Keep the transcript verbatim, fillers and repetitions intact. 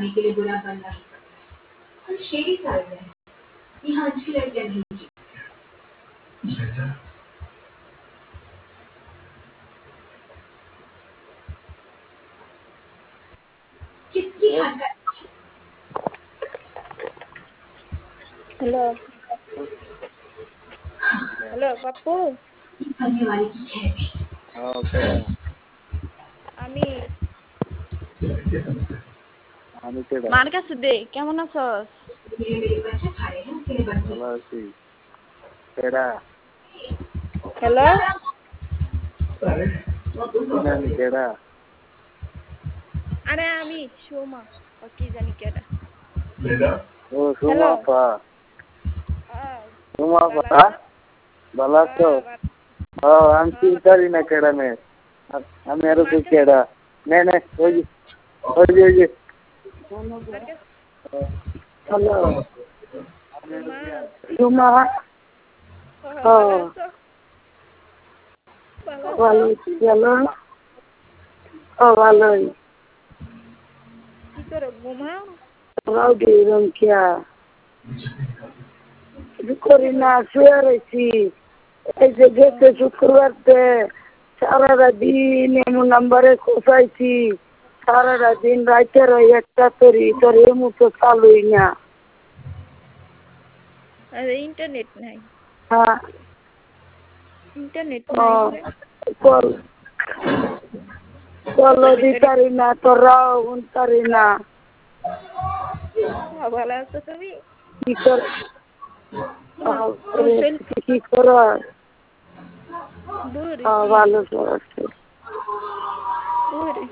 पाने के लिए बुरा बनना ही पड़ता है। हम शेरी साइड में हैं। यहाँ अच्छी लड़कियां नहीं जीती। किसकी हरकत? हेलो हेलो पप्पू करने वाले की खैर हाँ केड़ा আমি আমি কেডা মার কাছে দে কেমন আছস मेरे मेरे बच्चे खा रहे हैं उसके लिए बस ভালো আছি কেডা হ্যালো চিনি আমি কেডা আরে আমি সোমা ও কি জানি কেডা ও সুমা হ্যালো আপা আহ সুমা ভালো আপা আছো ভালো আছো হ্যাঁ ভালো ও আমি হ্যাঁ ভালো চিন্তারি না কেডা নে আমি আরো মার তুই কাছে কেডা নে নে ওই যে ওই যে ওই যে মার কাছে হ্যালো সোমা সুমা ও ও ভালো আছো ভালো আছো ভালো আছি ভালো ও ভালোই কি করো ঘুমাও রাও দি রংকিয়া কিছু করি না শুয়ে রয়েছি এই যে গেছে শুক্রবারতে সারাটা দিন এমন নাম্বারে খোঁচাইছি সারাটা দিন রাইতের ওই একটা তরি তোর এমন তো চালুই না আরে ইন্টারনেট নাই হ্যাঁ ইন্টারনেট ও নাই যে কল কলও ইন্টারনেট দিতারি না তোরাও উনতারি না ভালো আছো তুমি কি কর তোমার আহ, তোমার করে শরীর কি কর দূর কি ভালো আছে দূর